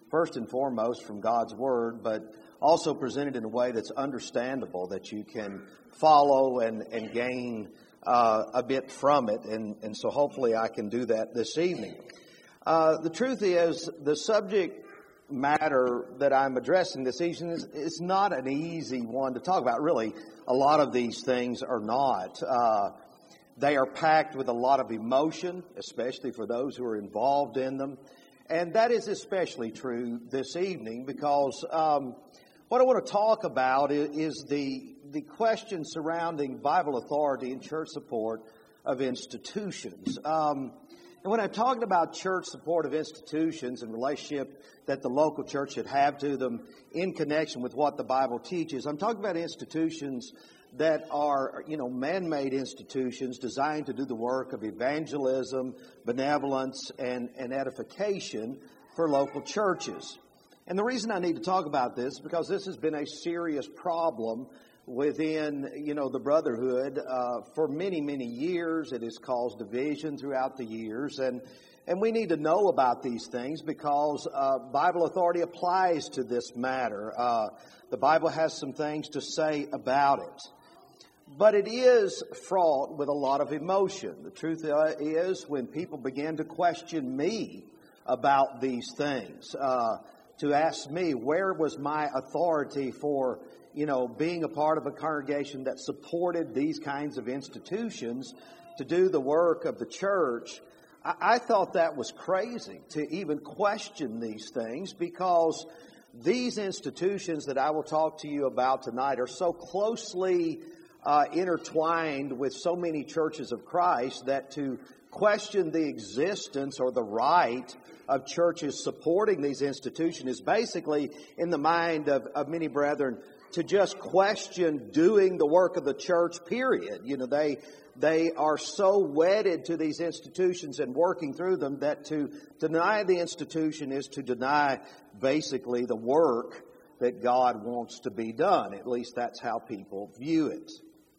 first and foremost from God's Word, but also presented in a way that's understandable, that you can follow and gain a bit from it. And so hopefully I can do that this evening. The truth is, the subject matter that I'm addressing this evening is not an easy one to talk about. Really, a lot of these things are not. They are packed with a lot of emotion, especially for those who are involved in them. And that is especially true this evening because what I want to talk about is the question surrounding Bible authority and church support of institutions. And when I'm talking about church support of institutions and relationship that the local church should have to them in connection with what the Bible teaches, I'm talking about institutions that are, man-made institutions designed to do the work of evangelism, benevolence, and edification for local churches. And the reason I need to talk about this is because this has been a serious problem within, the brotherhood for many, many years. It has caused division throughout the years. And we need to know about these things because Bible authority applies to this matter. The Bible has some things to say about it. But it is fraught with a lot of emotion. The truth is, when people begin to question me about these things, to ask me, where was my authority for, being a part of a congregation that supported these kinds of institutions to do the work of the church, I thought that was crazy to even question these things because these institutions that I will talk to you about tonight are so closely intertwined with so many churches of Christ that to question the existence or the right of churches supporting these institutions is basically, in the mind of many brethren, to just question doing the work of the church, period. They are so wedded to these institutions and working through them that to deny the institution is to deny basically the work that God wants to be done. At least that's how people view it.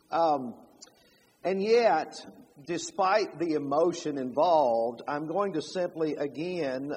And yet, despite the emotion involved, I'm going to simply again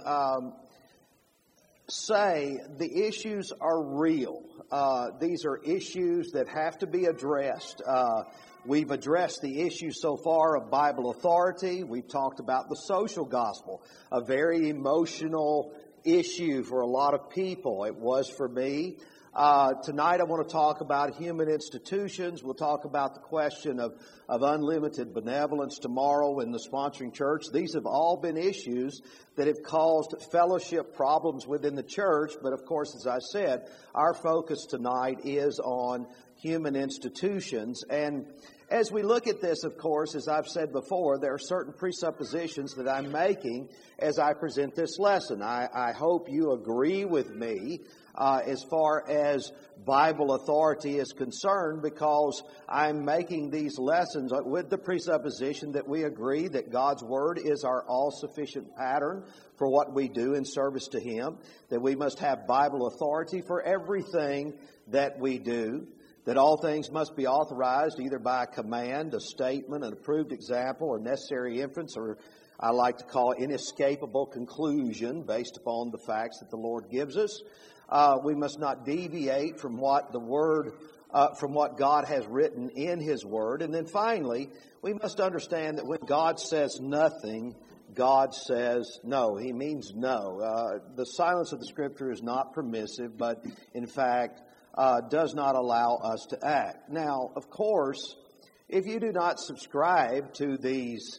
say the issues are real. These are issues that have to be addressed. We've addressed the issue so far of Bible authority. We've talked about the social gospel, a very emotional issue for a lot of people. It was for me. Tonight I want to talk about human institutions. We'll talk about the question of unlimited benevolence tomorrow in the sponsoring church. These have all been issues that have caused fellowship problems within the church. But of course, as I said, our focus tonight is on human institutions. And as we look at this, of course, as I've said before, there are certain presuppositions that I'm making as I present this lesson. I hope you agree with me as far as Bible authority is concerned, because I'm making these lessons with the presupposition that we agree that God's Word is our all-sufficient pattern for what we do in service to Him, that we must have Bible authority for everything that we do, that all things must be authorized either by a command, a statement, an approved example, or necessary inference, or I like to call inescapable conclusion based upon the facts that the Lord gives us. We must not deviate from what the Word, from what God has written in His Word. And then finally, we must understand that when God says nothing, God says no. He means no. The silence of the Scripture is not permissive, but in fact does not allow us to act. Now, of course, if you do not subscribe to these,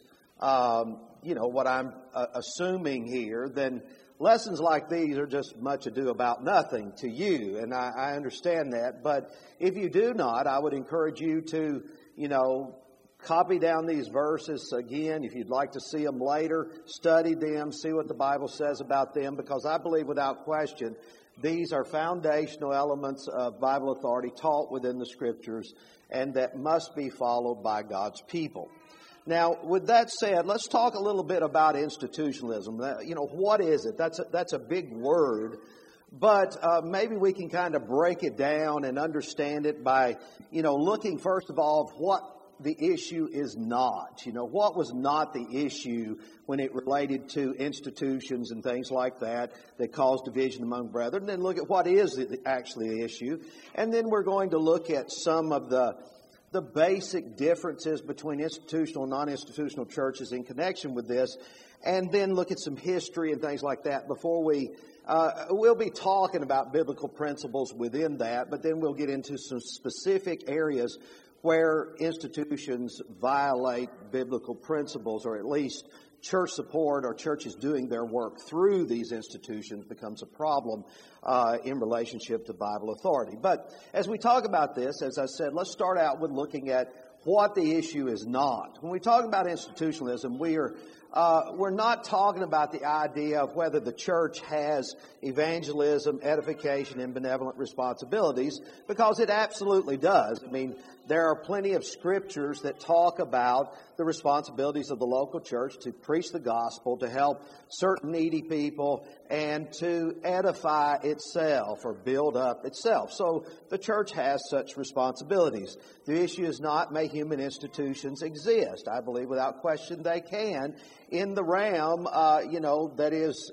what I'm assuming here, then lessons like these are just much ado about nothing to you, and I understand that. But if you do not, I would encourage you to, copy down these verses again. If you'd like to see them later, study them, see what the Bible says about them, because I believe without question these are foundational elements of Bible authority taught within the Scriptures and that must be followed by God's people. Now, with that said, let's talk a little bit about institutionalism. What is it? That's a big word, but maybe we can kind of break it down and understand it by, looking first of all the issue is not. What was not the issue when it related to institutions and things like that caused division among brethren. Then look at what is actually the issue. And then we're going to look at some of the basic differences between institutional and non-institutional churches in connection with this. And then look at some history and things like that before we'll be talking about biblical principles within that, but then we'll get into some specific areas where institutions violate biblical principles, or at least church support or churches doing their work through these institutions becomes a problem in relationship to Bible authority. But as we talk about this, as I said, let's start out with looking at what the issue is not. When we talk about institutionalism, we're not talking about the idea of whether the church has evangelism, edification, and benevolent responsibilities, because it absolutely does. I mean, there are plenty of scriptures that talk about the responsibilities of the local church to preach the gospel, to help certain needy people, and to edify itself or build up itself. So the church has such responsibilities. The issue is not, may human institutions exist. I believe without question they can in the realm, that is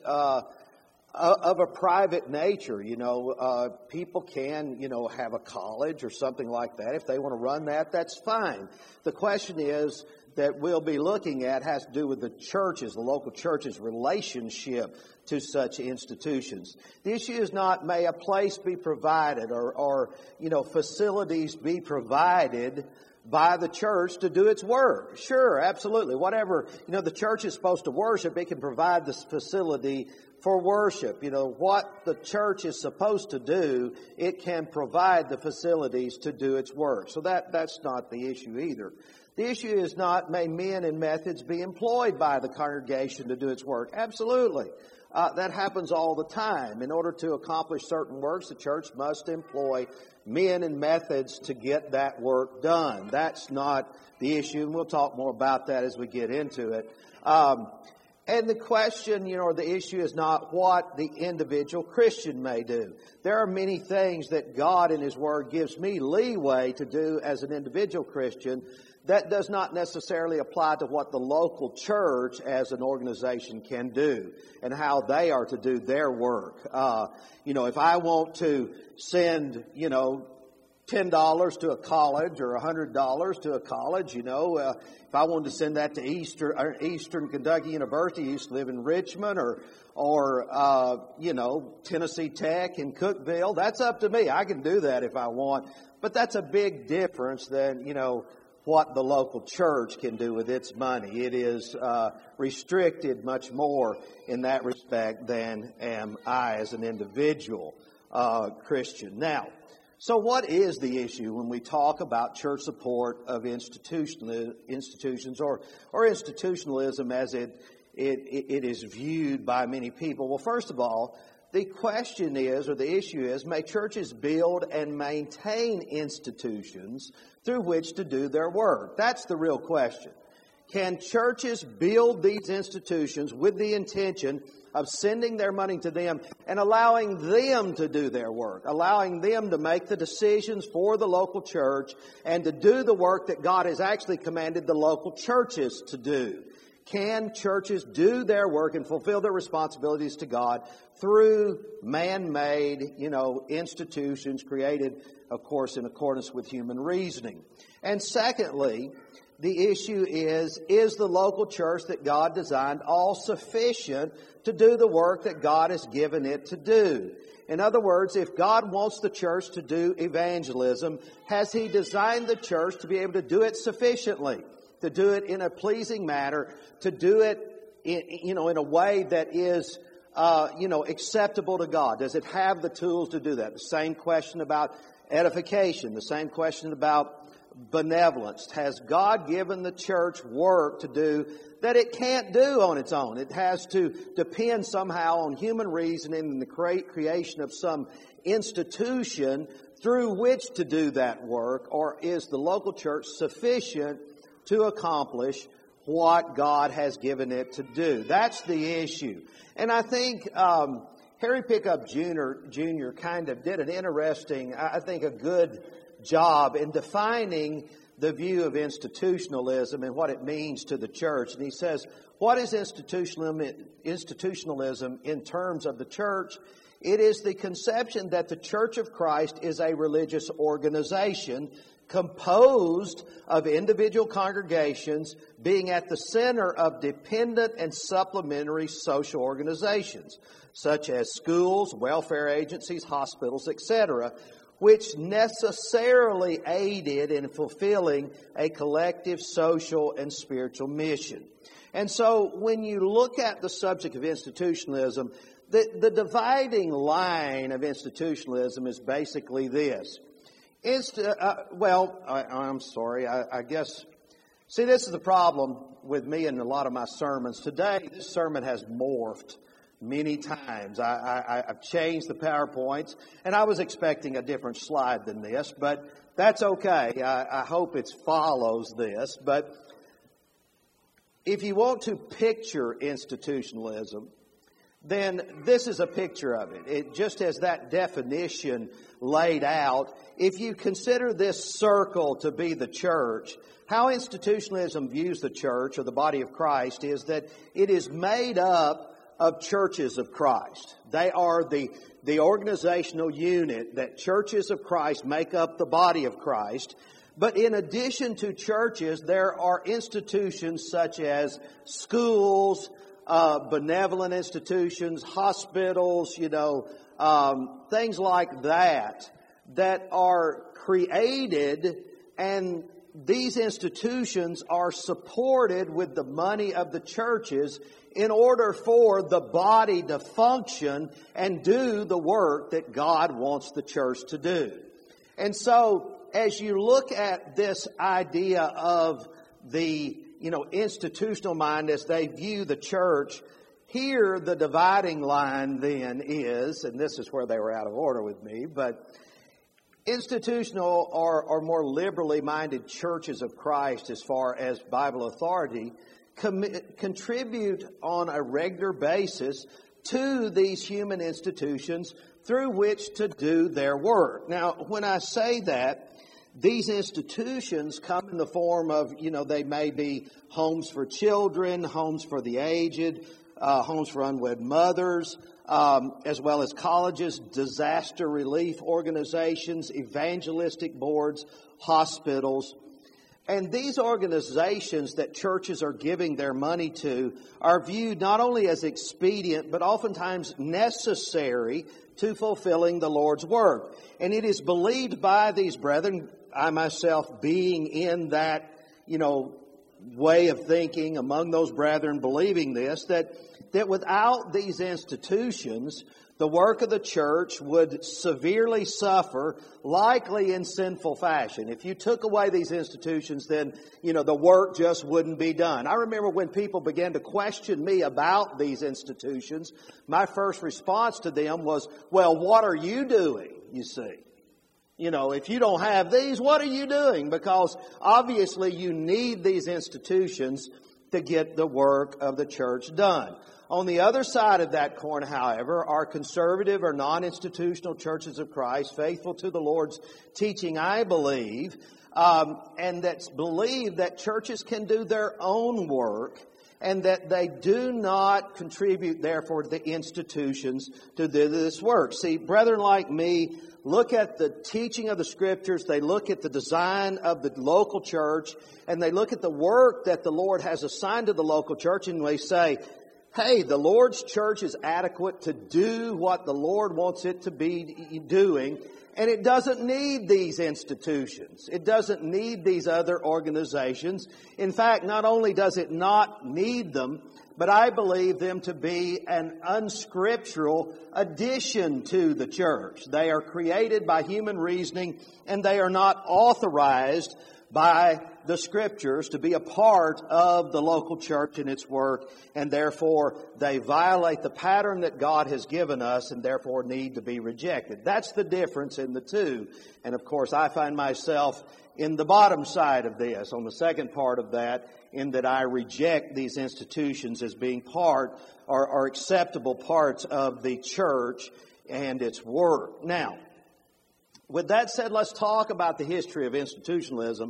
of a private nature. People can, have a college or something like that. If they want to run that, that's fine. The question is that we'll be looking at has to do with the churches, the local churches' relationship to such institutions. The issue is not, may a place be provided or facilities be provided by the church to do its work. Sure, absolutely. Whatever, the church is supposed to worship, it can provide this facility for worship. What the church is supposed to do, it can provide the facilities to do its work. So that's not the issue either. The issue is not, may men and methods be employed by the congregation to do its work. Absolutely. That happens all the time. In order to accomplish certain works, the church must employ men and methods to get that work done. That's not the issue, and we'll talk more about that as we get into it. And the question, or the issue is not what the individual Christian may do. There are many things that God in His Word gives me leeway to do as an individual Christian. That does not necessarily apply to what the local church as an organization can do and how they are to do their work. If I want to send, $10 to a college or $100 to a college, if I wanted to send that to Eastern Kentucky University, I used to live in Richmond or Tennessee Tech in Cookeville, that's up to me. I can do that if I want. But that's a big difference than, what the local church can do with its money. It is restricted much more in that respect than am I as an individual Christian. Now, so what is the issue when we talk about church support of institutions or institutionalism as it is viewed by many people? Well, first of all, the question is, or the issue is, may churches build and maintain institutions through which to do their work? That's the real question. Can churches build these institutions with the intention of sending their money to them and allowing them to do their work, allowing them to make the decisions for the local church and to do the work that God has actually commanded the local churches to do? Can churches do their work and fulfill their responsibilities to God through man-made, institutions created, of course, in accordance with human reasoning? And secondly, the issue is the local church that God designed all sufficient to do the work that God has given it to do? In other words, if God wants the church to do evangelism, has He designed the church to be able to do it sufficiently? To do it in a pleasing manner, to do it in a way that is, acceptable to God? Does it have the tools to do that? The same question about edification, the same question about benevolence. Has God given the church work to do that it can't do on its own? It has to depend somehow on human reasoning and the creation of some institution through which to do that work, or is the local church sufficient to accomplish what God has given it to do? That's the issue. And I think Harry Pickup Jr. kind of did an interesting, I think a good job in defining the view of institutionalism and what it means to the church. And he says, what is institutionalism in terms of the church? It is the conception that the Church of Christ is a religious organization composed of individual congregations being at the center of dependent and supplementary social organizations, such as schools, welfare agencies, hospitals, etc., which necessarily aided in fulfilling a collective social and spiritual mission. And so when you look at the subject of institutionalism, the dividing line of institutionalism is basically this. I'm sorry. I guess, see, this is the problem with me and a lot of my sermons. Today, this sermon has morphed many times. I've changed the PowerPoints, and I was expecting a different slide than this, but that's okay. I hope it follows this. But if you want to picture institutionalism, then this is a picture of it. It just as that definition laid out. If you consider this circle to be the church, how institutionalism views the church or the body of Christ is that it is made up of churches of Christ. They are the organizational unit that churches of Christ make up the body of Christ. But in addition to churches, there are institutions such as schools, benevolent institutions, hospitals, things like that are created, and these institutions are supported with the money of the churches in order for the body to function and do the work that God wants the church to do. And so, as you look at this idea of the institutional mind as they view the church, here the dividing line then is, and this is where they were out of order with me, but institutional or more liberally minded churches of Christ as far as Bible authority contribute on a regular basis to these human institutions through which to do their work. Now, when I say that, these institutions come in the form of, they may be homes for children, homes for the aged, homes for unwed mothers, as well as colleges, disaster relief organizations, evangelistic boards, hospitals. And these organizations that churches are giving their money to are viewed not only as expedient, but oftentimes necessary to fulfilling the Lord's work. And it is believed by these brethren, I myself being in that, way of thinking among those brethren believing this, that without these institutions, the work of the church would severely suffer, likely in sinful fashion. If you took away these institutions, then, the work just wouldn't be done. I remember when people began to question me about these institutions, my first response to them was, well, what are you doing, you see? If you don't have these, what are you doing? Because obviously you need these institutions to get the work of the church done. On the other side of that coin, however, are conservative or non-institutional churches of Christ, faithful to the Lord's teaching, I believe, and that believe that churches can do their own work and that they do not contribute, therefore, to the institutions to do this work. See, brethren like me look at the teaching of the Scriptures, they look at the design of the local church, and they look at the work that the Lord has assigned to the local church, and they say, hey, the Lord's church is adequate to do what the Lord wants it to be doing, and it doesn't need these institutions. It doesn't need these other organizations. In fact, not only does it not need them, but I believe them to be an unscriptural addition to the church. They are created by human reasoning, and they are not authorized by the Scriptures to be a part of the local church and its work, and therefore they violate the pattern that God has given us and therefore need to be rejected. That's the difference in the two. And of course, I find myself in the bottom side of this, on the second part of that, in that I reject these institutions as being part or acceptable parts of the church and its work. Now, with that said, let's talk about the history of institutionalism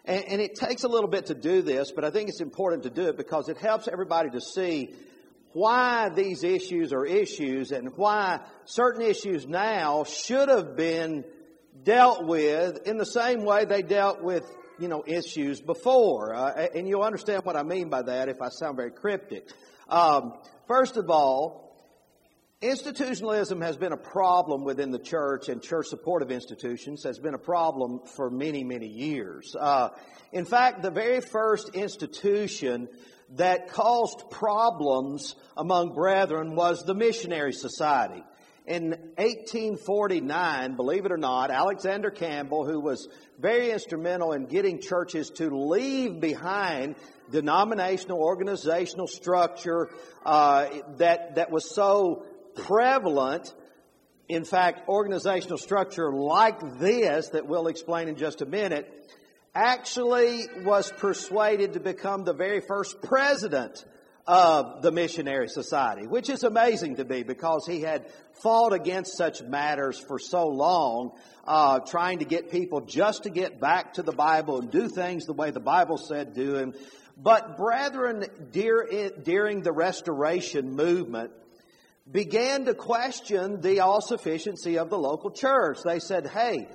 And it takes a little bit to do this, but I think it's important to do it because it helps everybody to see why these issues are issues and why certain issues now should have been dealt with in the same way they dealt with, issues before. And you'll understand what I mean by that if I sound very cryptic. First of all, institutionalism has been a problem within the church, and church supportive institutions has been a problem for many, many years. In fact, the very first institution that caused problems among brethren was the Missionary Society. In 1849, believe it or not, Alexander Campbell, who was very instrumental in getting churches to leave behind denominational organizational structure that was so prevalent. In fact, organizational structure like this, that we'll explain in just a minute, actually was persuaded to become the very first president of the Missionary Society, which is amazing to me because he had fought against such matters for so long, trying to get people just to get back to the Bible and do things the way the Bible said do them. But brethren, during the Restoration movement, began to question the all-sufficiency of the local church. They said, hey,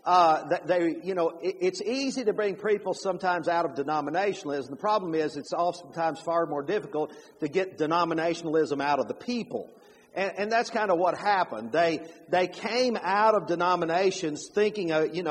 it's easy to bring people sometimes out of denominationalism. The problem is it's oftentimes far more difficult to get denominationalism out of the people. And that's kind of what happened. They came out of denominations thinking,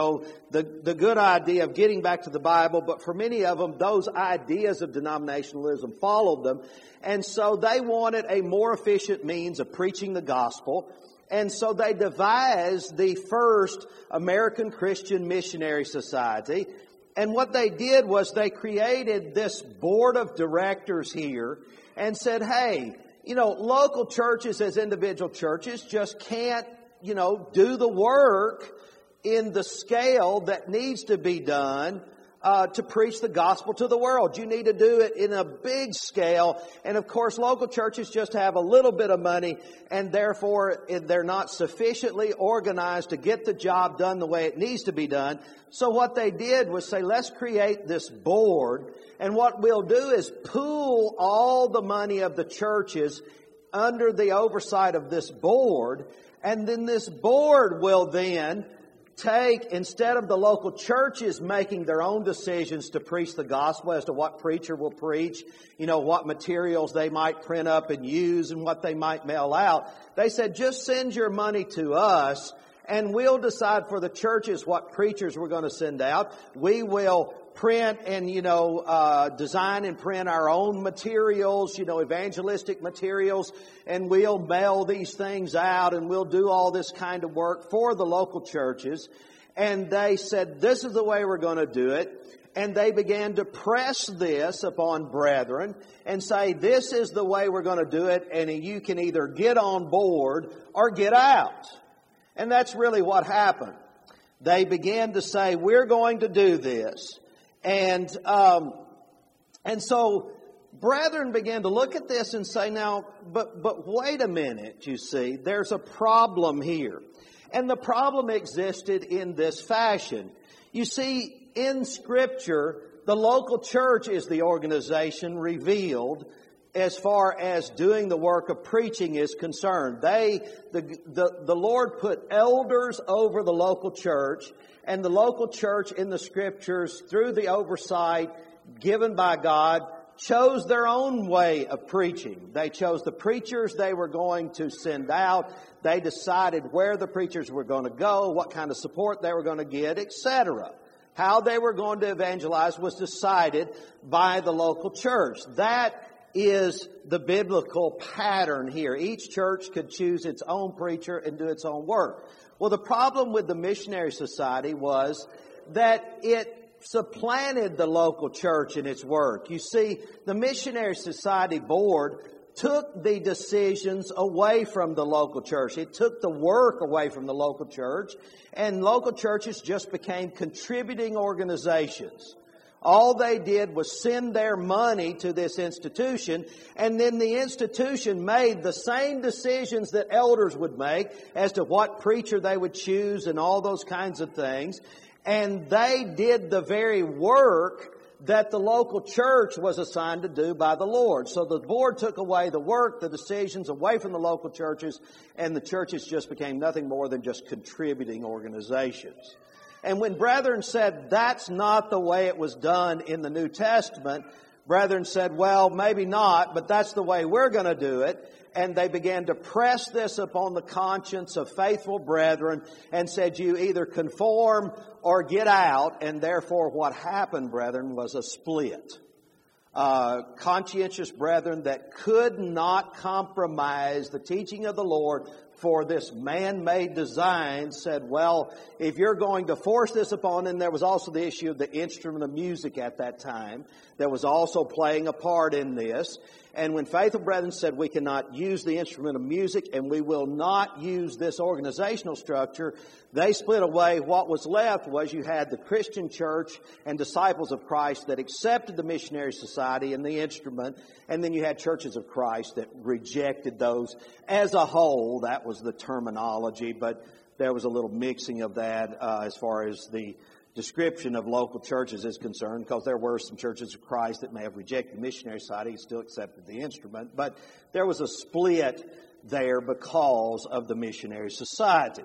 the good idea of getting back to the Bible, but for many of them, those ideas of denominationalism followed them. And so they wanted a more efficient means of preaching the gospel. And so they devised the first American Christian Missionary Society. And what they did was they created this board of directors here and said, hey, local churches as individual churches just can't, do the work in the scale that needs to be done to preach the gospel to the world. You need to do it in a big scale. And of course, local churches just have a little bit of money, and therefore they're not sufficiently organized to get the job done the way it needs to be done. So what they did was say, let's create this board, and what we'll do is pool all the money of the churches under the oversight of this board, and then this board will then take, instead of the local churches making their own decisions to preach the gospel as to what preacher will preach, what materials they might print up and use and what they might mail out, they said, just send your money to us and we'll decide for the churches what preachers we're going to send out. We will print and, design and print our own materials, evangelistic materials, and we'll mail these things out and we'll do all this kind of work for the local churches. And they said, this is the way we're going to do it. And they began to press this upon brethren and say, this is the way we're going to do it, and you can either get on board or get out. And that's really what happened. They began to say, we're going to do this. And so brethren began to look at this and say, now, but wait a minute, you see, there's a problem here. And the problem existed in this fashion. You see, in Scripture, the local church is the organization revealed as far as doing the work of preaching is concerned. The Lord put elders over the local church, and the local church in the Scriptures, through the oversight given by God, chose their own way of preaching. They chose the preachers they were going to send out. They decided where the preachers were going to go, what kind of support they were going to get, etc. How they were going to evangelize was decided by the local church. That is the biblical pattern here. Each church could choose its own preacher and do its own work. Well, the problem with the Missionary Society was that it supplanted the local church in its work. You see, the Missionary Society board took the decisions away from the local church. It took the work away from the local church, and local churches just became contributing organizations. All they did was send their money to this institution, and then the institution made the same decisions that elders would make as to what preacher they would choose and all those kinds of things. And they did the very work that the local church was assigned to do by the Lord. So the board took away the work, the decisions away from the local churches, and the churches just became nothing more than just contributing organizations. And when brethren said that's not the way it was done in the New Testament, brethren said, well, maybe not, but that's the way we're going to do it. And they began to press this upon the conscience of faithful brethren and said, you either conform or get out. And therefore what happened, brethren, was a split. Conscientious brethren that could not compromise the teaching of the Lord for this man-made design said, well, if you're going to force this upon, and there was also the issue of the instrument of music at that time that was also playing a part in this. And when faithful brethren said we cannot use the instrument of music and we will not use this organizational structure, they split away. What was left was you had the Christian church and disciples of Christ that accepted the missionary society and the instrument, and then you had churches of Christ that rejected those as a whole. That was the terminology, but there was a little mixing of that as far as the description of local churches is concerned, because there were some churches of Christ that may have rejected the missionary society and still accepted the instrument. But there was a split there because of the missionary society.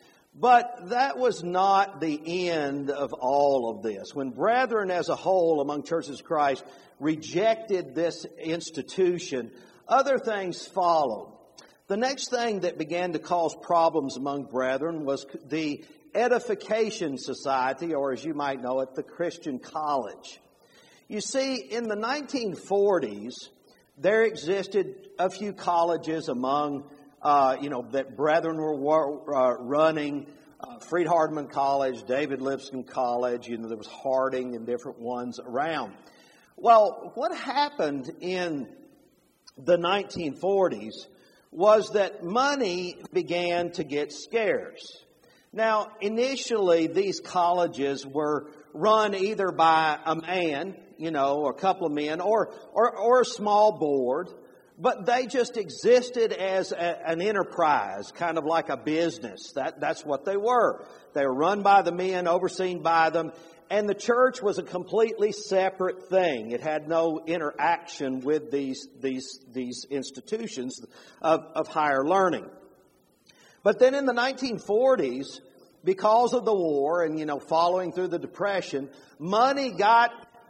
But that was not the end of all of this. When brethren as a whole among churches of Christ rejected this institution, other things followed. The next thing that began to cause problems among brethren was the Edification Society, or as you might know it, the Christian College. You see, in the 1940s, there existed a few colleges among, that brethren were running. Freed-Hardeman College, David Lipscomb College, there was Harding and different ones around. Well, what happened in the 1940s was that money began to get scarce. Now, initially, these colleges were run either by a man, or a couple of men, or a small board, but they just existed as an enterprise, kind of like a business. That's what they were. They were run by the men, overseen by them, and the church was a completely separate thing. It had no interaction with these institutions of higher learning. But then in the 1940s, because of the war and, following through the Depression, money got,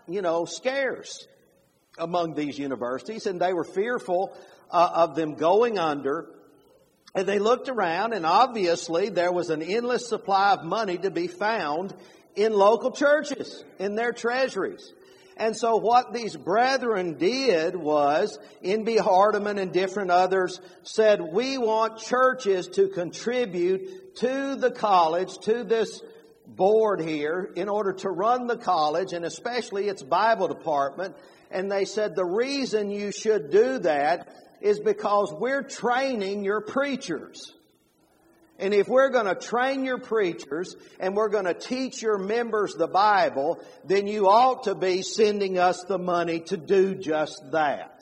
scarce among these universities, and they were fearful of them going under. And they looked around, and obviously there was an endless supply of money to be found in local churches, in their treasuries. And so what these brethren did was, N.B. Hardeman and different others said, we want churches to contribute to the college, to this board here, in order to run the college, and especially its Bible department. And they said, the reason you should do that is because we're training your preachers. And if we're going to train your preachers and we're going to teach your members the Bible, then you ought to be sending us the money to do just that.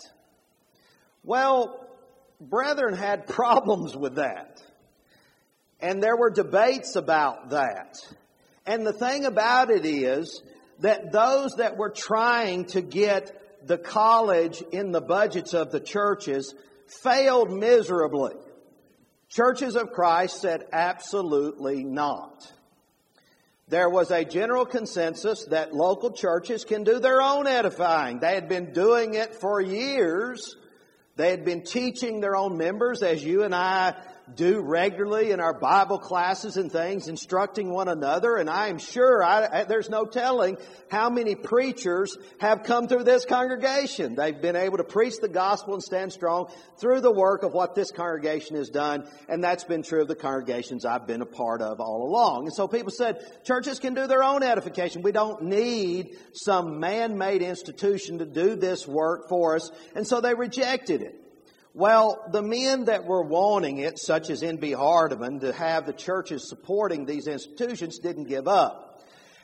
Well, brethren had problems with that. And there were debates about that. And the thing about it is that those that were trying to get the college in the budgets of the churches failed miserably. Churches of Christ said absolutely not. There was a general consensus that local churches can do their own edifying. They had been doing it for years. They had been teaching their own members, as you and I do regularly in our Bible classes and things, instructing one another. And I am sure there's no telling how many preachers have come through this congregation. They've been able to preach the gospel and stand strong through the work of what this congregation has done. And that's been true of the congregations I've been a part of all along. And so people said, churches can do their own edification. We don't need some man-made institution to do this work for us. And so they rejected it. Well, the men that were wanting it, such as N.B. Hardeman, to have the churches supporting these institutions, didn't give up.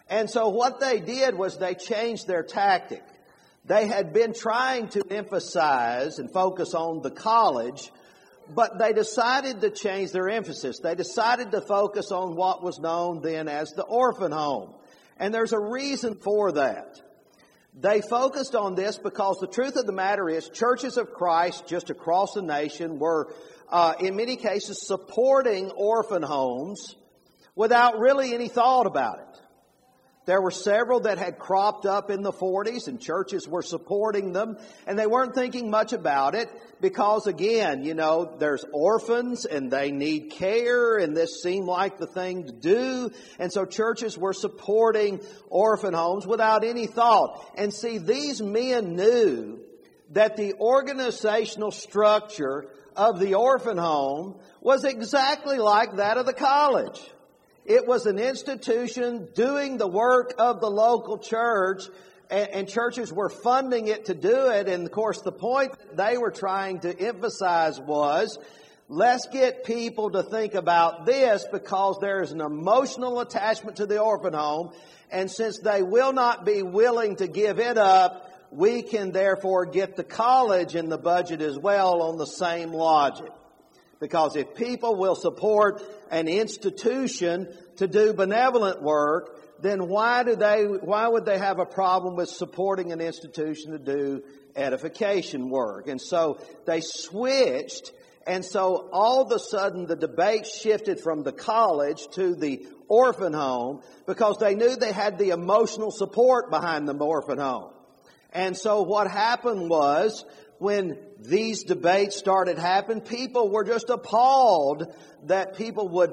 And so what they did was they changed their tactic. They had been trying to emphasize and focus on the college, but they decided to change their emphasis. They decided to focus on what was known then as the orphan home. And there's a reason for that. They focused on this because the truth of the matter is churches of Christ just across the nation were, in many cases, supporting orphan homes without really any thought about it. There were several that had cropped up in the 40s and churches were supporting them, and they weren't thinking much about it because, again, there's orphans and they need care, and this seemed like the thing to do. And so churches were supporting orphan homes without any thought. And see, these men knew that the organizational structure of the orphan home was exactly like that of the college. It was an institution doing the work of the local church, and churches were funding it to do it. And of course, the point they were trying to emphasize was, let's get people to think about this because there is an emotional attachment to the orphan home. And since they will not be willing to give it up, we can therefore get the college in the budget as well on the same logic. Because if people will support an institution to do benevolent work, then why would they have a problem with supporting an institution to do edification work? And so they switched, and so all of a sudden the debate shifted from the college to the orphan home because they knew they had the emotional support behind the orphan home. And so what happened was, when these debates started happening, people were just appalled that people would,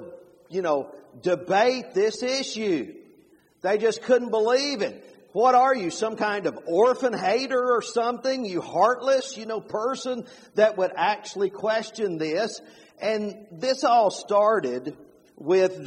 debate this issue. They just couldn't believe it. What are you, some kind of orphan hater or something? You heartless, person that would actually question this. And this all started with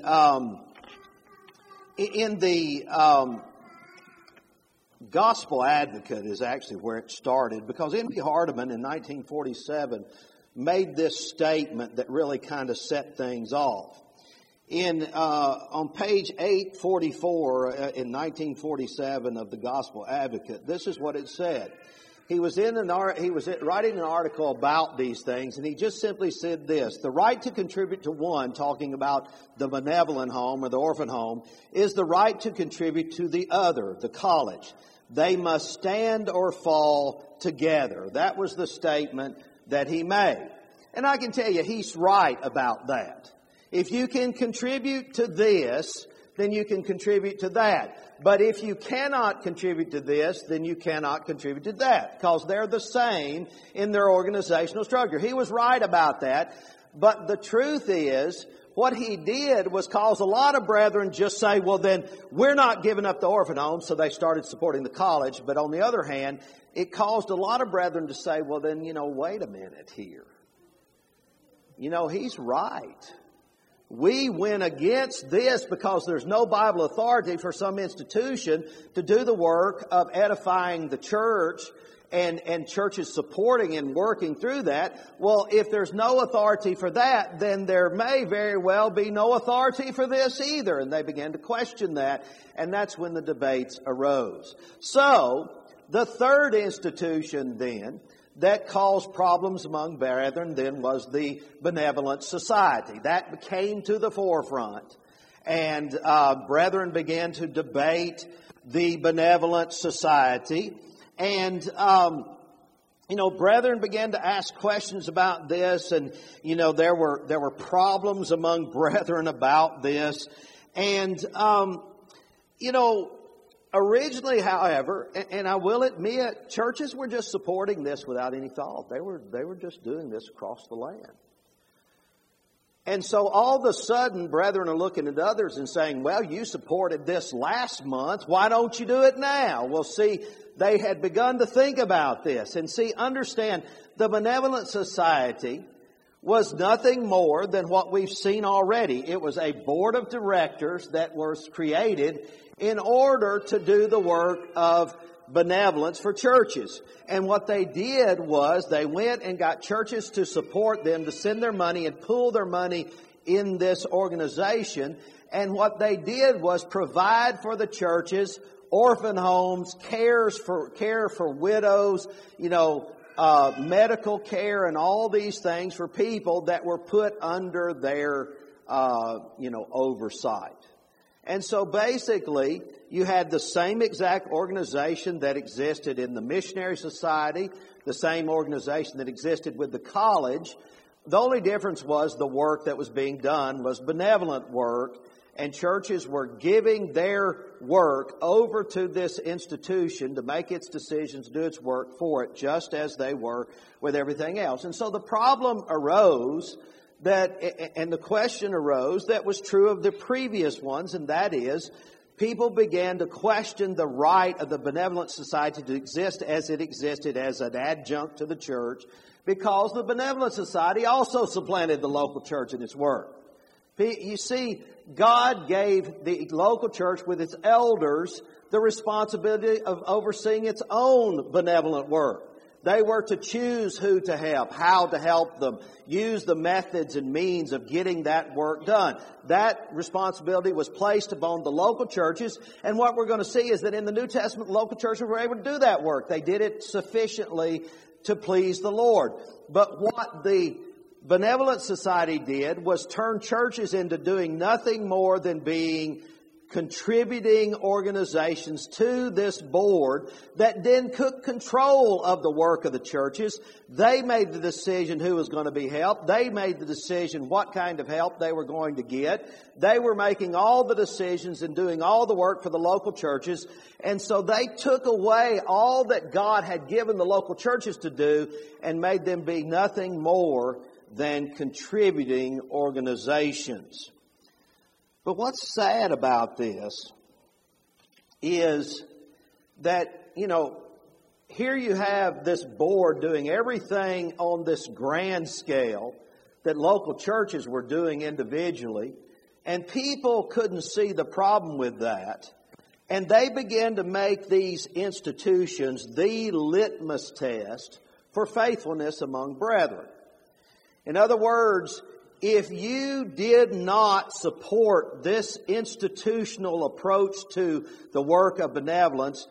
Gospel Advocate is actually where it started, because N.P. Hardeman in 1947 made this statement that really kind of set things off. On page 844 in 1947 of the Gospel Advocate, this is what it said. He was writing an article about these things, and he just simply said this: the right to contribute to one, talking about the benevolent home or the orphan home, is the right to contribute to the other, the college. They must stand or fall together. That was the statement that he made. And I can tell you, he's right about that. If you can contribute to this, then you can contribute to that. But if you cannot contribute to this, then you cannot contribute to that, because they're the same in their organizational structure. He was right about that. But the truth is, what he did was cause a lot of brethren just say, well, then we're not giving up the orphan home, so they started supporting the college. But on the other hand, it caused a lot of brethren to say, well, then, wait a minute here. He's right. We went against this because there's no Bible authority for some institution to do the work of edifying the church and churches supporting and working through that. Well, if there's no authority for that, then there may very well be no authority for this either. And they began to question that, and that's when the debates arose. So, the third institution then that caused problems among brethren then was the Benevolent Society. That came to the forefront. And brethren began to debate the Benevolent Society. And, brethren began to ask questions about this. And, there were problems among brethren about this. And, originally, however, and I will admit, churches were just supporting this without any thought. They were just doing this across the land. And so all of a sudden, brethren are looking at others and saying, well, you supported this last month. Why don't you do it now? Well, see, they had begun to think about this. And see, understand, the Benevolent Society was nothing more than what we've seen already. It was a board of directors that was created in order to do the work of benevolence for churches. And what they did was they went and got churches to support them, to send their money and pool their money in this organization. And what they did was provide for the churches orphan homes, care for widows, medical care and all these things for people that were put under their, oversight. And so basically, you had the same exact organization that existed in the Missionary Society, the same organization that existed with the college. The only difference was the work that was being done was benevolent work, and churches were giving their work over to this institution to make its decisions, do its work for it, just as they were with everything else. And so the problem arose and the question arose that was true of the previous ones, and that is, people began to question the right of the Benevolent Society to exist as it existed as an adjunct to the church, because the Benevolent Society also supplanted the local church in its work. You see, God gave the local church with its elders the responsibility of overseeing its own benevolent work. They were to choose who to help, how to help them, use the methods and means of getting that work done. That responsibility was placed upon the local churches, and what we're going to see is that in the New Testament, local churches were able to do that work. They did it sufficiently to please the Lord. But what the Benevolent Society did was turn churches into doing nothing more than being contributing organizations to this board that then took control of the work of the churches. They made the decision who was going to be helped. They made the decision what kind of help they were going to get. They were making all the decisions and doing all the work for the local churches. And so they took away all that God had given the local churches to do and made them be nothing more than contributing organizations. But what's sad about this is that, here you have this board doing everything on this grand scale that local churches were doing individually, and people couldn't see the problem with that. And they began to make these institutions the litmus test for faithfulness among brethren. In other words, if you did not support this institutional approach to the work of benevolence,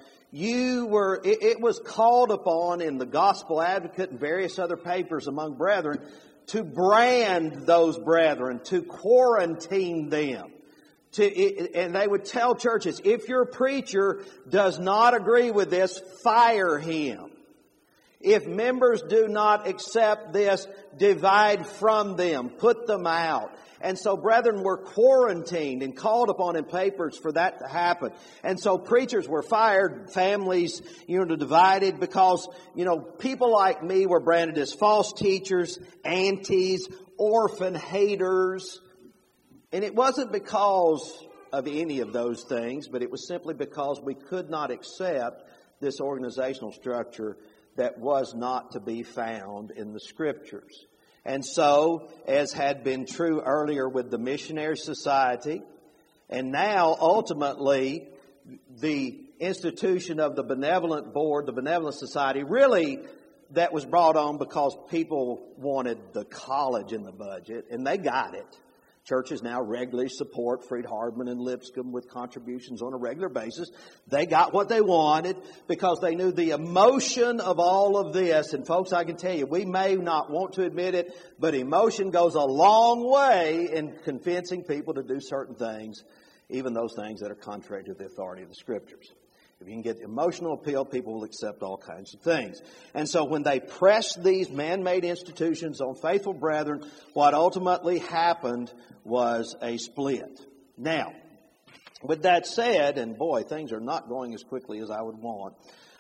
it was called upon in the Gospel Advocate and various other papers among brethren to brand those brethren, to quarantine them. And they would tell churches, if your preacher does not agree with this, fire him. If members do not accept this, divide from them, put them out. And so brethren were quarantined and called upon in papers for that to happen. And so preachers were fired, families, divided because, people like me were branded as false teachers, antis, orphan haters. And it wasn't because of any of those things, but it was simply because we could not accept this organizational structure that was not to be found in the Scriptures. And so, as had been true earlier with the Missionary Society, and now ultimately the institution of the Benevolent Board, the Benevolent Society, really that was brought on because people wanted the college in the budget, and they got it. Churches now regularly support Freed-Hardeman and Lipscomb with contributions on a regular basis. They got what they wanted because they knew the emotion of all of this. And folks, I can tell you, we may not want to admit it, but emotion goes a long way in convincing people to do certain things, even those things that are contrary to the authority of the Scriptures. If you can get emotional appeal, people will accept all kinds of things. And so when they pressed these man-made institutions on faithful brethren, what ultimately happened was a split. Now, with that said, and boy, things are not going as quickly as I would want,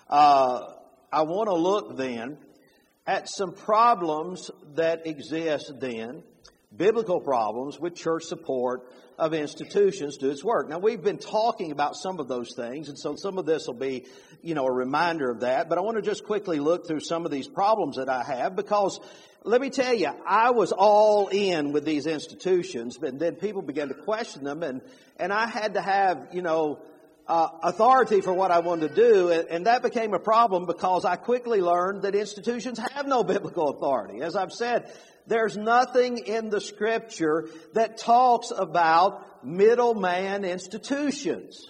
I want to look then at some problems that exist then, biblical problems with church support of institutions to its work. Now, we've been talking about some of those things, and so some of this will be, a reminder of that. But I want to just quickly look through some of these problems that I have, because let me tell you, I was all in with these institutions, and then people began to question them, and I had to have, authority for what I wanted to do, and that became a problem because I quickly learned that institutions have no biblical authority. As I've said, There's nothing in the Scripture that talks about middleman institutions.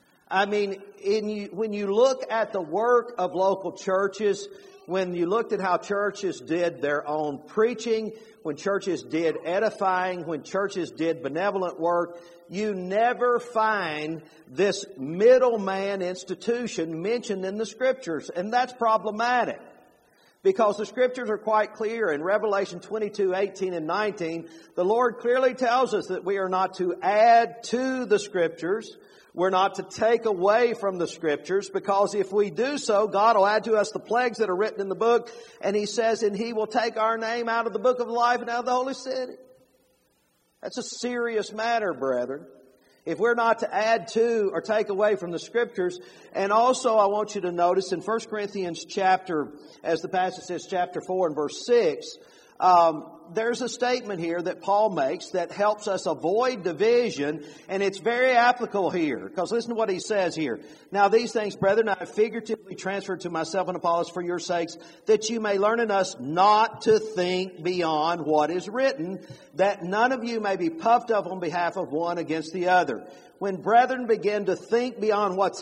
I mean, when you look at the work of local churches, when you looked at how churches did their own preaching, when churches did edifying, when churches did benevolent work, you never find this middleman institution mentioned in the Scriptures. And that's problematic, because the Scriptures are quite clear. In Revelation 22:18 and 19, the Lord clearly tells us that we are not to add to the Scriptures. We're not to take away from the Scriptures, because if we do so, God will add to us the plagues that are written in the book. And He says, and He will take our name out of the book of life and out of the holy city. That's a serious matter, brethren. If we're not to add to or take away from the Scriptures. And also I want you to notice in 1 Corinthians chapter, as the passage says, chapter 4 and verse 6, there's a statement here that Paul makes that helps us avoid division, and it's very applicable here, because listen to what he says here. Now these things, brethren, I have figuratively transferred to myself and Apollos for your sakes, that you may learn in us not to think beyond what is written, that none of you may be puffed up on behalf of one against the other. When brethren begin to think beyond what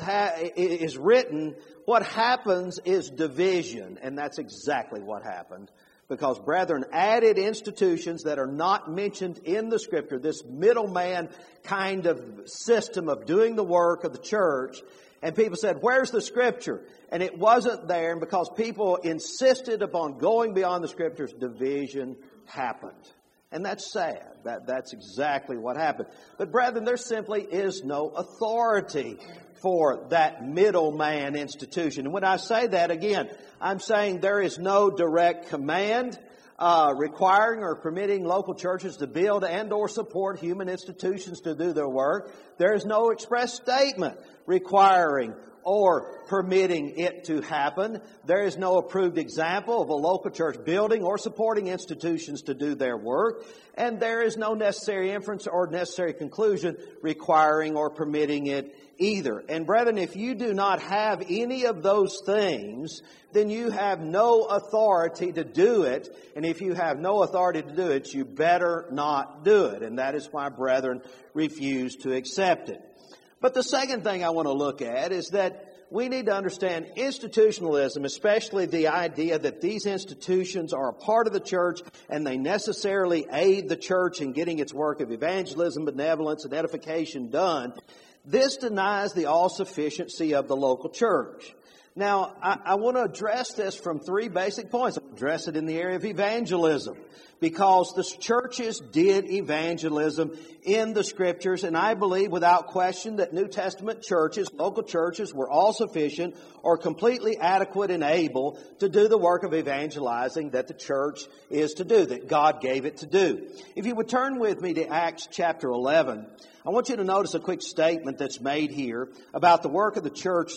is written, what happens is division, and that's exactly what happened. Because brethren added institutions that are not mentioned in the Scripture, this middleman kind of system of doing the work of the church. And people said, where's the Scripture? And it wasn't there. And because people insisted upon going beyond the Scriptures, division happened. And that's sad. That's exactly what happened. But brethren, there simply is no authority for that middleman institution. And when I say that, again, I'm saying there is no direct command requiring or permitting local churches to build and or support human institutions to do their work. There is no express statement requiring or permitting it to happen. There is no approved example of a local church building or supporting institutions to do their work. And there is no necessary inference or necessary conclusion requiring or permitting it either. And brethren, if you do not have any of those things, then you have no authority to do it. And if you have no authority to do it, you better not do it. And that is why brethren refuse to accept it. But the second thing I want to look at is that we need to understand institutionalism, especially the idea that these institutions are a part of the church and they necessarily aid the church in getting its work of evangelism, benevolence, and edification done. This denies the all-sufficiency of the local church. Now, I want to address this from three basic points. I'll address it in the area of evangelism, because the churches did evangelism in the Scriptures, and I believe without question that New Testament churches, local churches, were all sufficient or completely adequate and able to do the work of evangelizing that the church is to do, that God gave it to do. If you would turn with me to Acts chapter 11, I want you to notice a quick statement that's made here about the work of the church,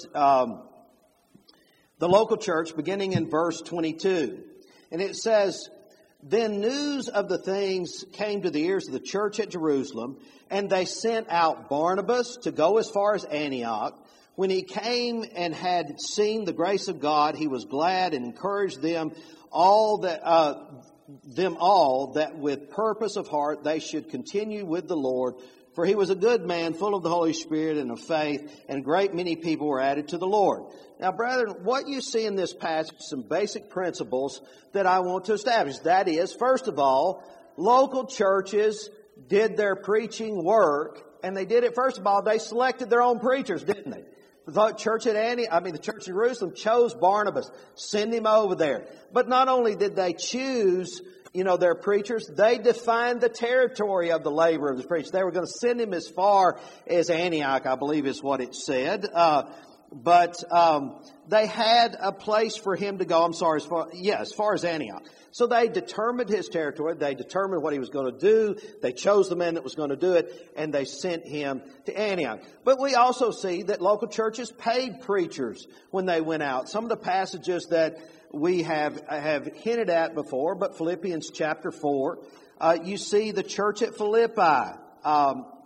the local church, beginning in verse 22. And it says, then news of the things came to the ears of the church at Jerusalem, and they sent out Barnabas to go as far as Antioch. When he came and had seen the grace of God, he was glad and encouraged them all that with purpose of heart they should continue with the Lord. For he was a good man, full of the Holy Spirit and of faith, and a great many people were added to the Lord. Now, brethren, what you see in this passage, some basic principles that I want to establish. That is, first of all, local churches did their preaching work, and they did it, first of all, they selected their own preachers, didn't they? The church at the church in Jerusalem chose Barnabas, send him over there. But not only did they choose their preachers, they defined the territory of the labor of the preachers. They were going to send him as far as Antioch, I believe is what it said. But they had a place for him to go. As far as Antioch. So they determined his territory. They determined what he was going to do. They chose the man that was going to do it, and they sent him to Antioch. But we also see that local churches paid preachers when they went out. Some of the passages that we have hinted at before, but Philippians chapter 4, you see the church at Philippi.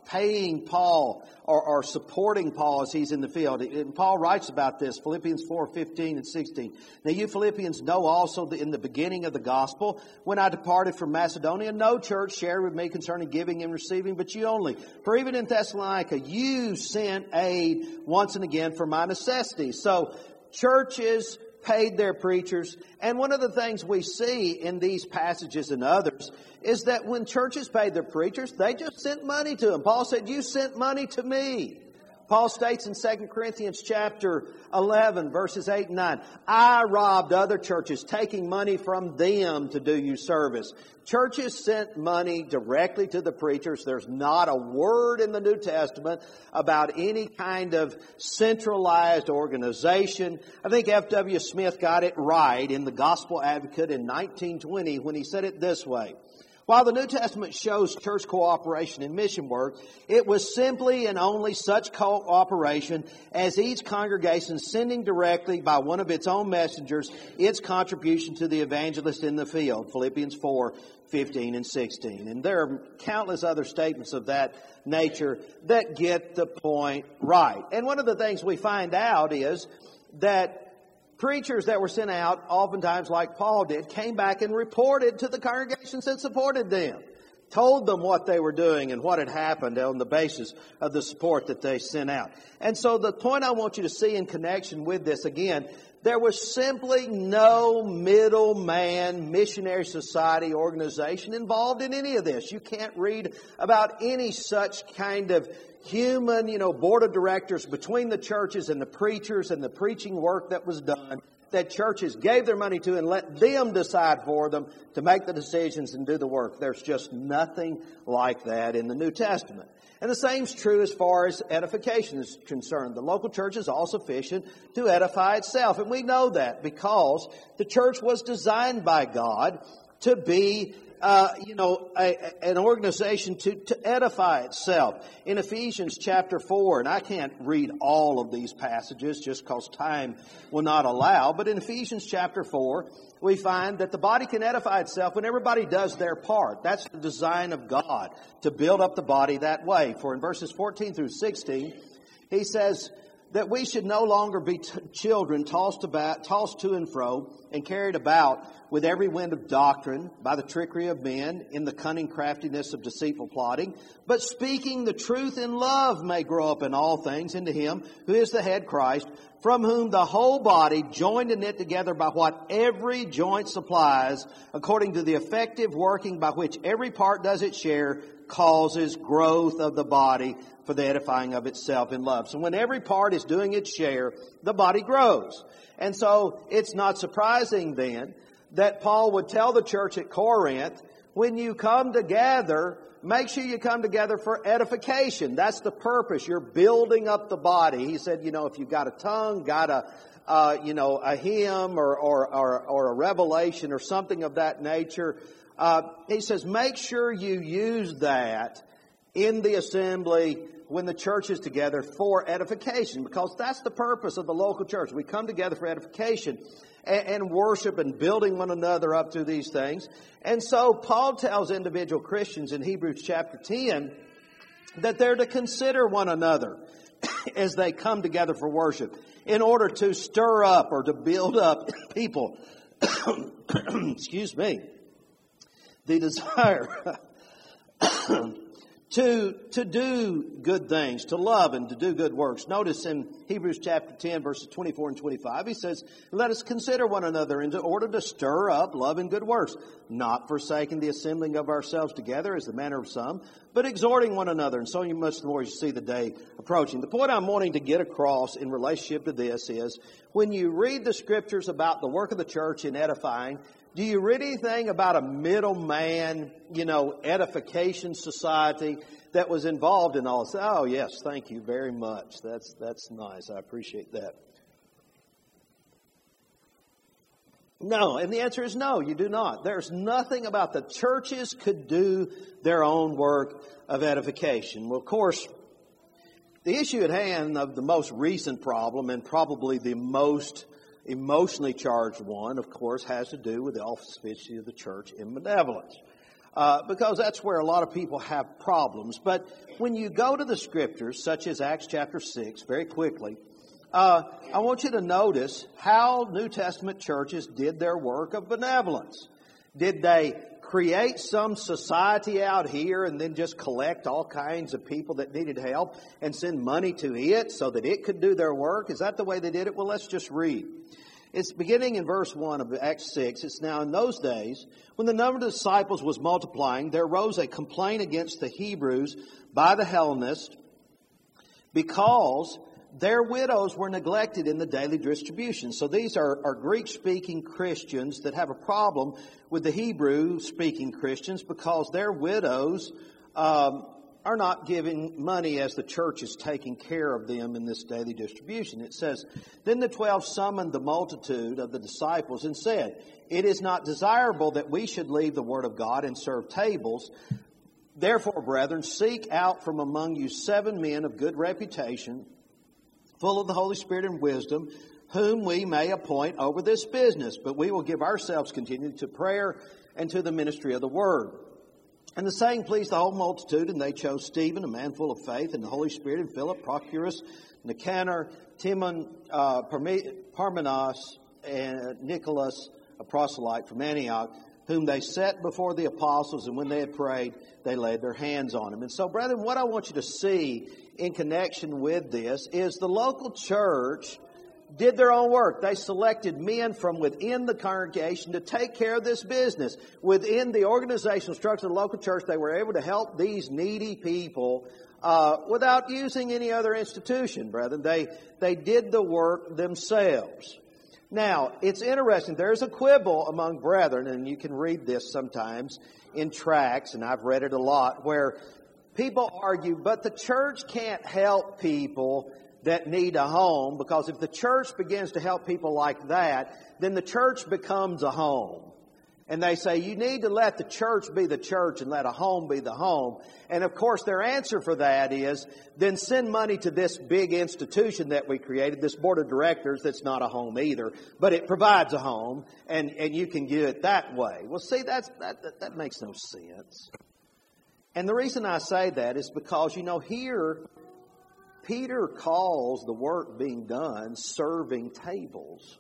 paying Paul or supporting Paul as he's in the field. And Paul writes about this, Philippians 4:15 and 16. Now you Philippians know also that in the beginning of the gospel, when I departed from Macedonia, no church shared with me concerning giving and receiving, but you only. For even in Thessalonica, you sent aid once and again for my necessities. So churches paid their preachers. And one of the things we see in these passages and others is that when churches paid their preachers, they just sent money to them. Paul said, you sent money to me. Paul states in 2 Corinthians chapter 11, verses 8 and 9, I robbed other churches, taking money from them to do you service. Churches sent money directly to the preachers. There's not a word in the New Testament about any kind of centralized organization. I think F.W. Smith got it right in the Gospel Advocate in 1920 when he said it this way. While the New Testament shows church cooperation in mission work, it was simply and only such cooperation as each congregation sending directly by one of its own messengers its contribution to the evangelist in the field, Philippians 4:15 and 16. And there are countless other statements of that nature that get the point right. And one of the things we find out is that preachers that were sent out, oftentimes like Paul did, came back and reported to the congregations that supported them. Told them what they were doing and what had happened on the basis of the support that they sent out. And so the point I want you to see in connection with this, again, there was simply no middleman missionary society organization involved in any of this. You can't read about any such kind of human, board of directors between the churches and the preachers and the preaching work that was done, that churches gave their money to and let them decide for them to make the decisions and do the work. There's just nothing like that in the New Testament. And the same is true as far as edification is concerned. The local church is all sufficient to edify itself. And we know that because the church was designed by God to be an organization to edify itself. In Ephesians chapter 4, and I can't read all of these passages just because time will not allow, but in Ephesians chapter 4, we find that the body can edify itself when everybody does their part. That's the design of God, to build up the body that way. For in verses 14 through 16, he says that we should no longer be children tossed to and fro and carried about with every wind of doctrine by the trickery of men in the cunning craftiness of deceitful plotting, but speaking the truth in love may grow up in all things into him who is the head, Christ, from whom the whole body, joined and knit together by what every joint supplies, according to the effective working by which every part does its share, causes growth of the body for the edifying of itself in love. So when every part is doing its share, the body grows. And so it's not surprising then that Paul would tell the church at Corinth, when you come together, make sure you come together for edification. That's the purpose. You're building up the body. He said, if you've got a tongue, got a hymn or a revelation or something of that nature, he says, make sure you use that in the assembly when the church is together for edification, because that's the purpose of the local church. We come together for edification and worship and building one another up through these things. And so Paul tells individual Christians in Hebrews chapter 10 that they're to consider one another as they come together for worship in order to stir up or to build up people. Excuse me. The desire to do good things, to love and to do good works. Notice in Hebrews chapter 10, verses 24 and 25, he says, let us consider one another in order to stir up love and good works, not forsaking the assembling of ourselves together as the manner of some, but exhorting one another, and so you much the more you see the day approaching. The point I'm wanting to get across in relationship to this is, when you read the scriptures about the work of the church in edifying, do you read anything about a middleman, edification society that was involved in all this? Oh, yes, thank you very much. That's nice. I appreciate that. No, and the answer is no, you do not. There's nothing about the churches could do their own work of edification. Well, of course, the issue at hand of the most recent problem, and probably the most emotionally charged one, of course, has to do with the office of the church in benevolence. because that's where a lot of people have problems. But when you go to the Scriptures, such as Acts chapter 6, very quickly, I want you to notice how New Testament churches did their work of benevolence. Did they create some society out here and then just collect all kinds of people that needed help and send money to it so that it could do their work? Is that the way they did it? Well, let's just read. It's beginning in verse 1 of Acts 6. It's now in those days, when the number of the disciples was multiplying, there arose a complaint against the Hebrews by the Hellenists because their widows were neglected in the daily distribution. So these are Greek-speaking Christians that have a problem with the Hebrew-speaking Christians because their widows are not giving money as the church is taking care of them in this daily distribution. It says, Then the 12 summoned the multitude of the disciples and said, It is not desirable that we should leave the word of God and serve tables. Therefore, brethren, seek out from among you 7 men of good reputation, full of the Holy Spirit and wisdom, whom we may appoint over this business. But we will give ourselves continually to prayer and to the ministry of the word. And the saying pleased the whole multitude, and they chose Stephen, a man full of faith, and the Holy Spirit, and Philip, Prochorus, Nicanor, Timon, Parmenas, and Nicholas, a proselyte from Antioch, whom they set before the apostles, and when they had prayed, they laid their hands on him. And so, brethren, what I want you to see in connection with this is the local church did their own work. They selected men from within the congregation to take care of this business. Within the organizational structure of the local church, they were able to help these needy people without using any other institution, brethren. They did the work themselves. Now, it's interesting. There's a quibble among brethren, and you can read this sometimes in tracts, and I've read it a lot, where people argue, but the church can't help people that need a home, because if the church begins to help people like that, then the church becomes a home. And they say, you need to let the church be the church and let a home be the home. And of course, their answer for that is, then send money to this big institution that we created, this board of directors that's not a home either, but it provides a home, and you can get it that way. Well, see, that makes no sense. And the reason I say that is because, here, Peter calls the work being done serving tables.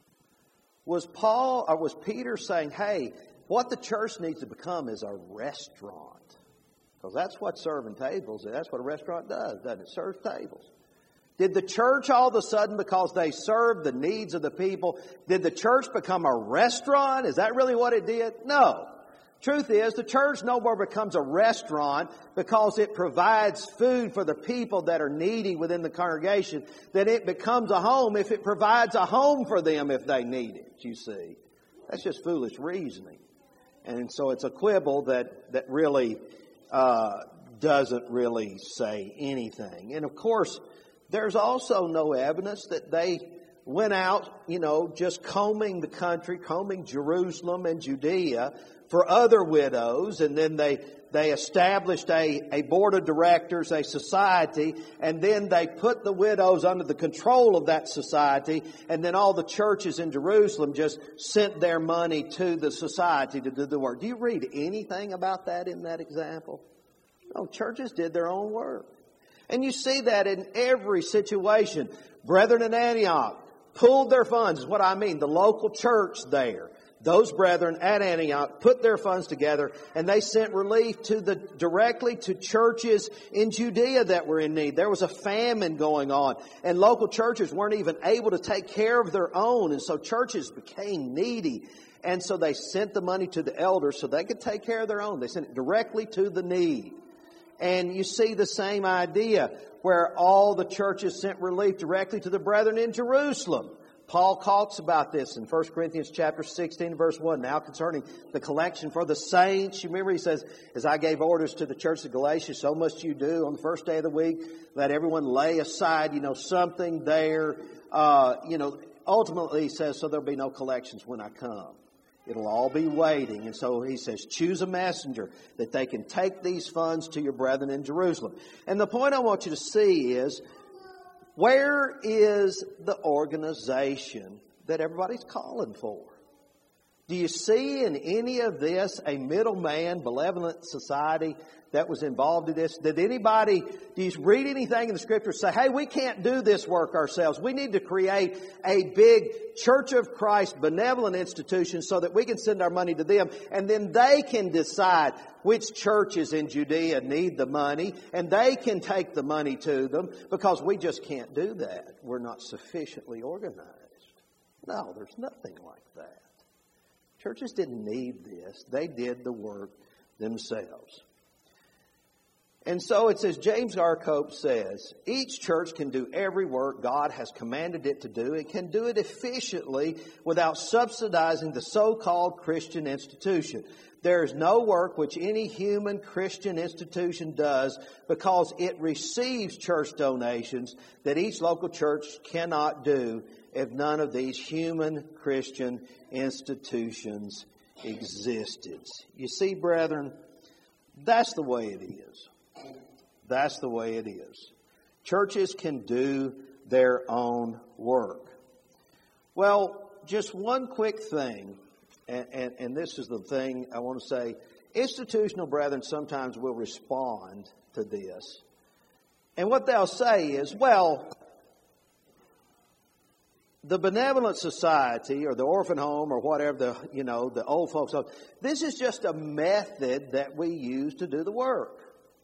Was Peter saying, hey, what the church needs to become is a restaurant? Because that's what serving tables is. That's what a restaurant does, doesn't it? Serves tables. Did the church all of a sudden, because they served the needs of the people, did the church become a restaurant? Is that really what it did? No. Truth is, the church no more becomes a restaurant because it provides food for the people that are needy within the congregation, than it becomes a home if it provides a home for them if they need it, you see. That's just foolish reasoning. And so it's a quibble that really doesn't really say anything. And of course, there's also no evidence that they went out, just combing the country, combing Jerusalem and Judea for other widows, and then they established a board of directors, a society, and then they put the widows under the control of that society, and then all the churches in Jerusalem just sent their money to the society to do the work. Do you read anything about that in that example? No, churches did their own work. And you see that in every situation. Brethren in Antioch pulled their funds, is what I mean, the local church there. Those brethren at Antioch put their funds together, and they sent relief directly to churches in Judea that were in need. There was a famine going on, and local churches weren't even able to take care of their own, and so churches became needy. And so they sent the money to the elders so they could take care of their own. They sent it directly to the need. And you see the same idea where all the churches sent relief directly to the brethren in Jerusalem. Paul talks about this in 1 Corinthians chapter 16, verse 1. Now concerning the collection for the saints, you remember he says, as I gave orders to the church of Galatia, so must you do on the first day of the week. Let everyone lay aside, something there. Ultimately he says, so there'll be no collections when I come. It'll all be waiting. And so he says, choose a messenger that they can take these funds to your brethren in Jerusalem. And the point I want you to see is, where is the organization that everybody's calling for? Do you see in any of this a middleman benevolent society that was involved in this? Do you read anything in the Scripture say, hey, we can't do this work ourselves. We need to create a big Church of Christ benevolent institution so that we can send our money to them, and then they can decide which churches in Judea need the money, and they can take the money to them, because we just can't do that. We're not sufficiently organized. No, there's nothing like that. Churches didn't need this. They did the work themselves. And so it's as James R. Cope says, each church can do every work God has commanded it to do. It can do it efficiently without subsidizing the so-called Christian institution. There is no work which any human Christian institution does because it receives church donations that each local church cannot do if none of these human Christian institutions existed. You see, brethren, that's the way it is. That's the way it is. Churches can do their own work. Well, just one quick thing, and this is the thing I want to say. Institutional brethren sometimes will respond to this. And what they'll say is, well, the benevolent society or the orphan home or whatever, the old folks home, this is just a method that we use to do the work.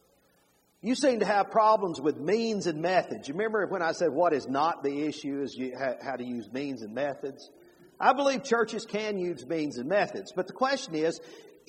You seem to have problems with means and methods. You remember when I said what is not the issue is how to use means and methods? I believe churches can use means and methods. But the question is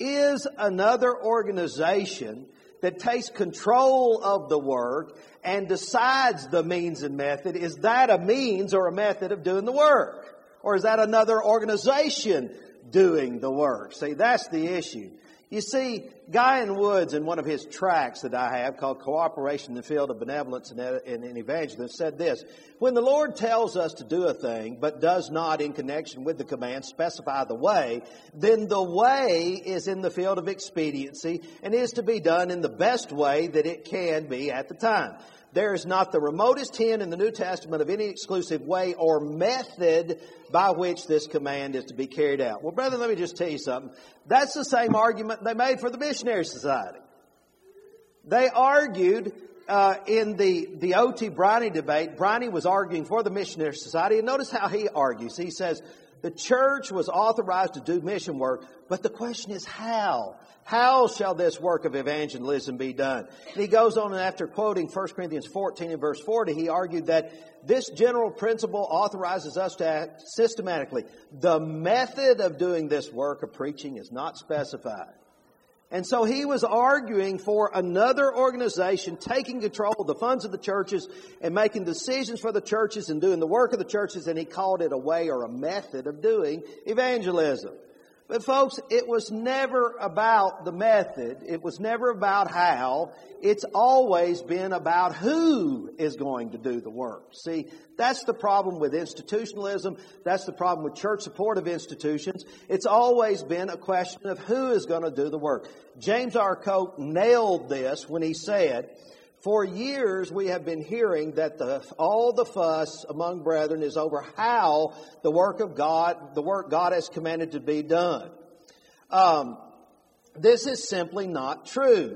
another organization that takes control of the work and decides the means and method, is that a means or a method of doing the work? Or is that another organization doing the work? See, that's the issue. You see, Guy N. Woods, in one of his tracts that I have called Cooperation in the Field of Benevolence and Evangelism, said this: when the Lord tells us to do a thing, but does not, in connection with the command, specify the way, then the way is in the field of expediency and is to be done in the best way that it can be at the time. There is not the remotest hint in the New Testament of any exclusive way or method by which this command is to be carried out. Well, brethren, let me just tell you something. That's the same argument they made for the Missionary Society. They argued in the O.T. Briney debate. Briney was arguing for the Missionary Society, and notice how he argues. He says, the church was authorized to do mission work, but the question is how? How shall this work of evangelism be done? And he goes on, and after quoting 1 Corinthians 14 and verse 40, he argued that this general principle authorizes us to act systematically. The method of doing this work of preaching is not specified. And so he was arguing for another organization taking control of the funds of the churches and making decisions for the churches and doing the work of the churches, and he called it a way or a method of doing evangelism. But folks, it was never about the method. It was never about how. It's always been about who is going to do the work. See, that's the problem with institutionalism. That's the problem with church support of institutions. It's always been a question of who is going to do the work. James R. Cope nailed this when he said, for years we have been hearing that all the fuss among brethren is over how the work God has commanded to be done. This is simply not true.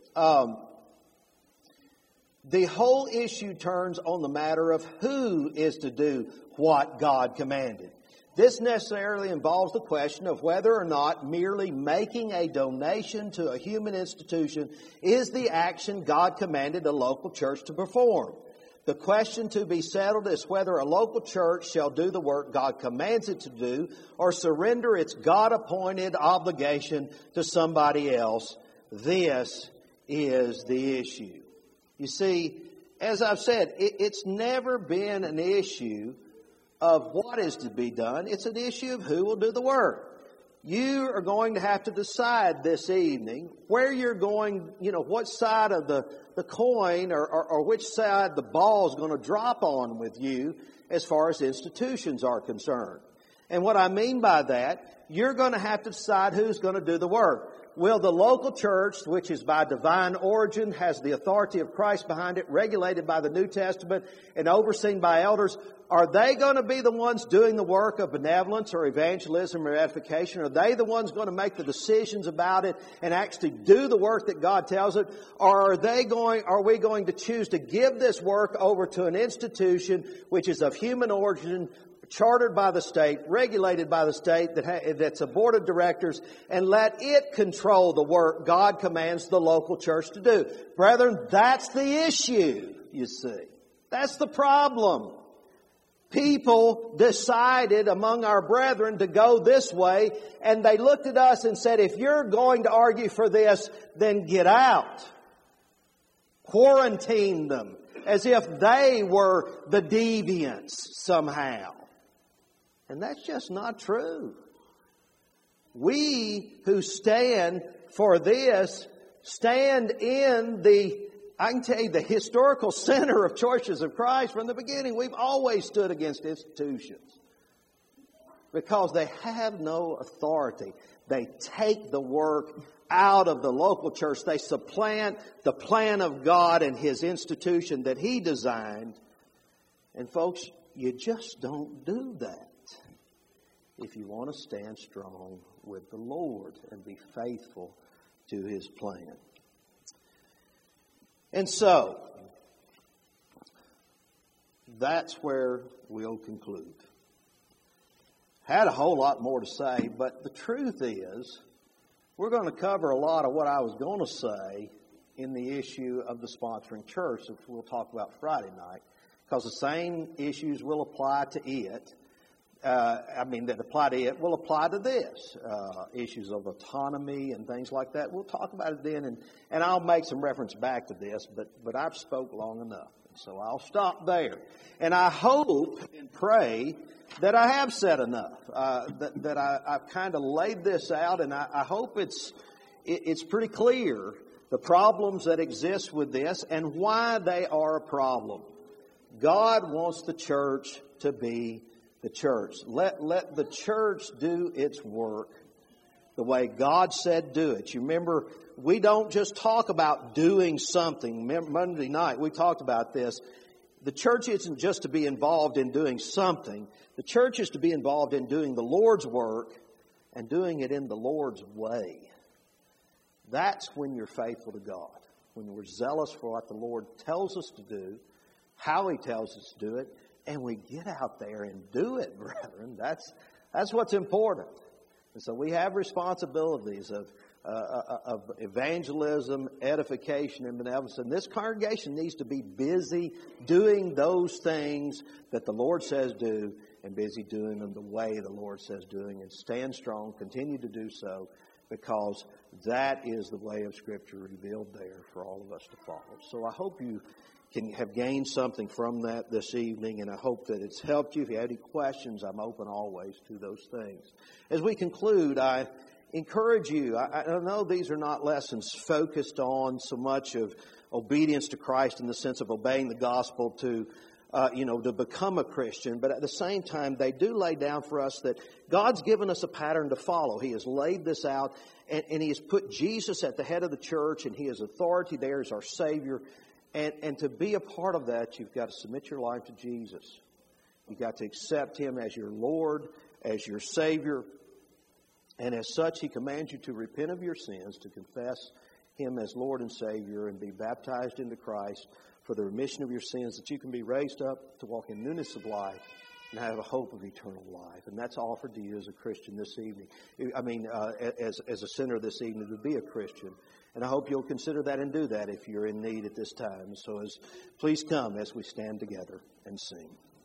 The whole issue turns on the matter of who is to do what God commanded. This necessarily involves the question of whether or not merely making a donation to a human institution is the action God commanded a local church to perform. The question to be settled is whether a local church shall do the work God commands it to do or surrender its God-appointed obligation to somebody else. This is the issue. You see, as I've said, it's never been an issue of what is to be done. It's an issue of who will do the work. You are going to have to decide this evening where you're going, what side of the coin or which side the ball is going to drop on with you as far as institutions are concerned. And what I mean by that, you're going to have to decide who's going to do the work. will the local church, which is by divine origin, has the authority of Christ behind it, regulated by the New Testament, and overseen by elders, are they going to be the ones doing the work of benevolence or evangelism or edification? Are they the ones going to make the decisions about it and actually do the work that God tells it? Or are we going to choose to give this work over to an institution which is of human origin, chartered by the state, regulated by the state, that's a board of directors, and let it control the work God commands the local church to do? Brethren, that's the issue, you see. That's the problem. People decided among our brethren to go this way, and they looked at us and said, if you're going to argue for this, then get out. Quarantine them, as if they were the deviants somehow. And that's just not true. We who stand for this stand in I can tell you, the historical center of Churches of Christ. From the beginning, we've always stood against institutions because they have no authority. They take the work out of the local church. They supplant the plan of God and His institution that He designed. And folks, you just don't do that if you want to stand strong with the Lord and be faithful to His plan. And so, that's where we'll conclude. Had a whole lot more to say, but the truth is, we're going to cover a lot of what I was going to say in the issue of the sponsoring church, which we'll talk about Friday night, because the same issues will apply to it. That apply to it will apply to this. Issues of autonomy and things like that. We'll talk about it then, and I'll make some reference back to this, but I've spoke long enough. So I'll stop there. And I hope and pray that I have said enough, that I've kind of laid this out, and I hope it's pretty clear the problems that exist with this and why they are a problem. God wants the church to be the church. Let the church do its work the way God said do it. You remember, we don't just talk about doing something. Remember, Monday night we talked about this. The church isn't just to be involved in doing something. The church is to be involved in doing the Lord's work and doing it in the Lord's way. That's when you're faithful to God. When we're zealous for what the Lord tells us to do, how He tells us to do it, and we get out there and do it, brethren. That's what's important. And so we have responsibilities of evangelism, edification, and benevolence. And this congregation needs to be busy doing those things that the Lord says do, and busy doing them the way the Lord says doing, and stand strong, continue to do so, because that is the way of Scripture revealed there for all of us to follow. So I hope you can have gained something from that this evening, and I hope that it's helped you. If you have any questions, I'm open always to those things. As we conclude, I encourage you, I know these are not lessons focused on so much of obedience to Christ in the sense of obeying the gospel to become a Christian, but at the same time, they do lay down for us that God's given us a pattern to follow. He has laid this out, and He has put Jesus at the head of the church, and He has authority there as our Savior. And to be a part of that, you've got to submit your life to Jesus. You've got to accept Him as your Lord, as your Savior. And as such, He commands you to repent of your sins, to confess Him as Lord and Savior, and be baptized into Christ for the remission of your sins, that you can be raised up to walk in newness of life and have a hope of eternal life. And that's offered to you as a Christian this evening. As a sinner this evening, to be a Christian. And I hope you'll consider that and do that if you're in need at this time. So please come as we stand together and sing.